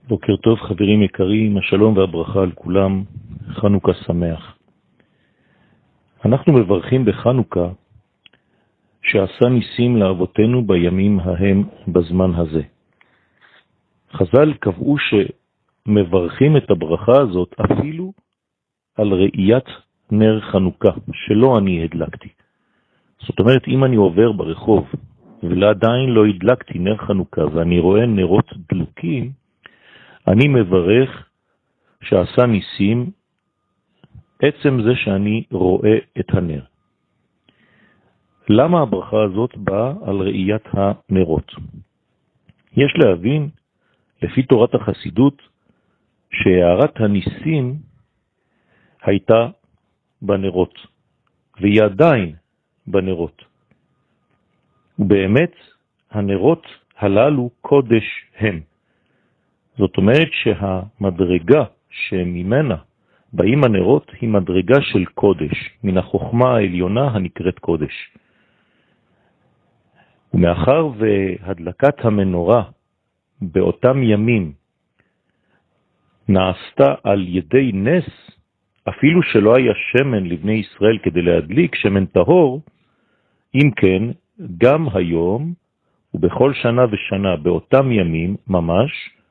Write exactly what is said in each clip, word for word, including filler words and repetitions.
בוקר טוב חברים יקרים, השלום והברכה על כולם, חנוכה שמח. אנחנו מברכים בחנוכה שעשה ניסים לאבותינו בימים ההם בזמן הזה. חז"ל קבעו שמברכים את הברכה הזאת אפילו על ראיית נר חנוכה, שלא אני הדלקתי. זאת אומרת, אם אני עובר ברחוב ולעדיין לא הדלקתי נר חנוכה ואני רואה נרות דלוקים, אני מברך שעשה ניסים עצם זה שאני רואה את הנר. למה הברכה הזאת באה על ראיית הנרות? יש להבין, לפי תורת החסידות, שהערת הניסים הייתה בנרות, והיא עדיין בנרות. ובאמת, הנרות הללו קודש הם. זאת אומרת שהמדרגה שממנה באים הנרות היא מדרגה של קודש, מן החוכמה העליונה הנקראת קודש. ומאחר והדלקת המנורה באותם ימים נעשתה על ידי נס, אפילו שלא היה שמן לבני ישראל כדי להדליק, שמן טהור, אם כן, גם היום ובכל שנה ושנה באותם ימים ממש,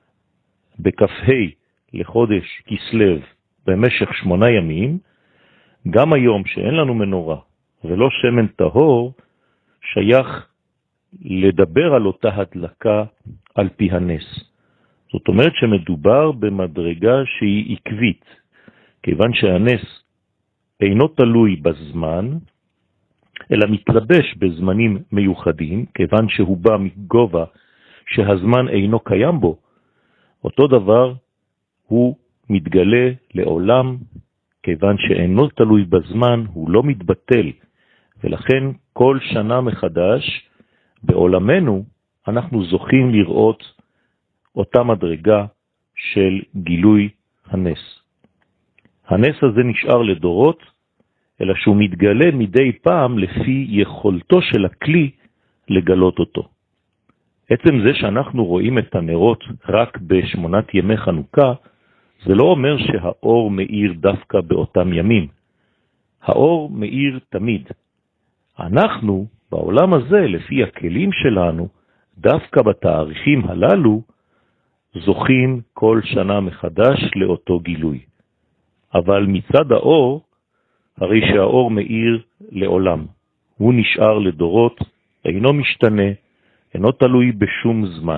בכ"ה לחודש כסלו במשך שמונה ימים, גם היום שאין לנו מנורה ולא שמן טהור, שייך לדבר על אותה הדלקה על פי הנס. זאת אומרת שמדובר במדרגה שהיא עקבית, כיוון שהנס אינו תלוי בזמן, אלא מתלבש בזמנים מיוחדים, כיוון שהוא בא מגובה שהזמן אינו קיים בו. אותו דבר הוא מתגלה לעולם, כיוון שאינו תלוי בזמן, הוא לא מתבטל, ולכן כל שנה מחדש בעולמנו אנחנו זוכים לראות אותה מדרגה של גילוי הנס. הנס הזה נשאר לדורות, אלא שהוא מתגלה מדי פעם לפי יכולתו של הכלי לגלות אותו. עצם זה שאנחנו רואים את הנרות רק בשמונת ימי חנוכה, זה לא אומר שהאור מאיר דווקא באותם ימים. האור מאיר תמיד. אנחנו, בעולם הזה, לפי הכלים שלנו, דווקא בתאריכים הללו, זוכים כל שנה מחדש לאותו גילוי. אבל מצד האור, הרי שהאור מאיר לעולם. הוא נשאר לדורות, אינו משתנה, אינו תלוי בשום זמן.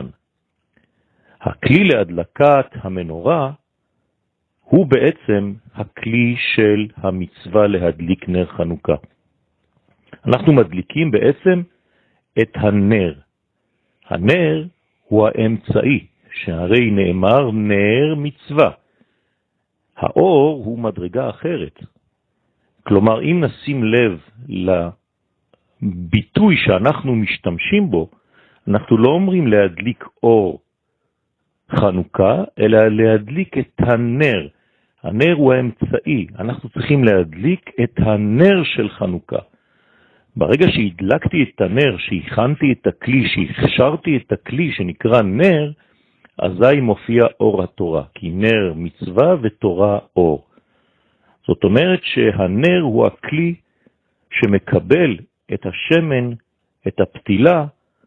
הכלי להדלקת המנורה הוא בעצם הכלי של המצווה להדליק נר חנוכה. אנחנו מדליקים בעצם את הנר. הנר הוא האמצעי, שהרי נאמר נר מצווה. האור הוא מדרגה אחרת. כלומר, אם נשים לב לביטוי שאנחנו משתמשים בו, אנחנו לא אומרים להדליק אור חנוכה, אלא להדליק את הנר. הנר הוא האמצעי. אנחנו צריכים להדליק את הנר של חנוכה. ברגע שהדלקתי את הנר, שהכנתי את הכלי, שהכשרתי את הכלי שנקרא נר, אזי מופיע אור התורה, כי נר מצווה ותורה אור. זאת אומרת שהנר הוא הכלי שמקבל את השמן, את הפתילה,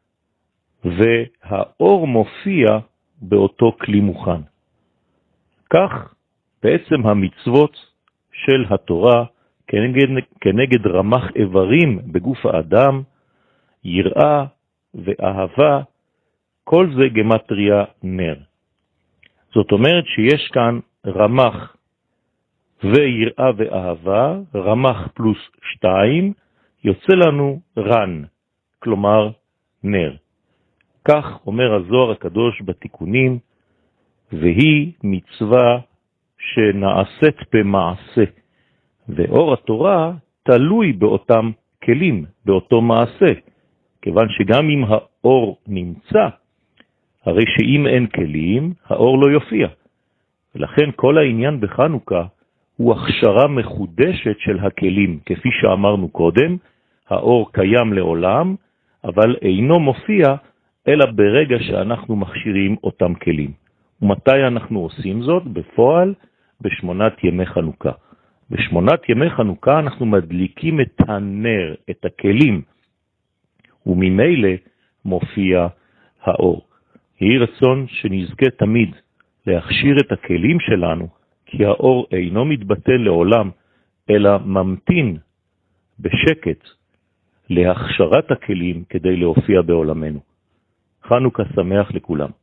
והאור מופיע באותו כלי מוכן. כך בעצם המצוות של התורה כנגד, כנגד רמח איברים בגוף האדם, יראה ואהבה, כל זה גמטריה נר. זאת אומרת שיש כאן רמח ויראה ואהבה, רמח פלוס שתיים, יוצא לנו רן, כלומר נר. כך אומר הזוהר הקדוש בתיקונים, והיא מצווה שנעשית במעשה, ואור התורה תלוי באותם כלים, באותו מעשה, כיוון שגם אם האור נמצא, הרי שאם אין כלים, האור לא יופיע. ולכן כל העניין בחנוכה הוא הכשרה מחודשת של הכלים, כפי שאמרנו קודם, האור קיים לעולם, אבל אינו מופיע אלא ברגע שאנחנו מכשירים אותם כלים. ומתי אנחנו עושים זאת? בפועל, בשמונת ימי חנוכה. בשמונת ימי חנוכה אנחנו מדליקים את הנר, את הכלים, וממילא מופיע האור. יהי רצון שנזכה תמיד להכשיר את הכלים שלנו, כי האור אינו מתבטל לעולם, אלא ממתין בשקט להכשרת הכלים כדי להופיע בעולמנו. חנוכה שמח לכולם.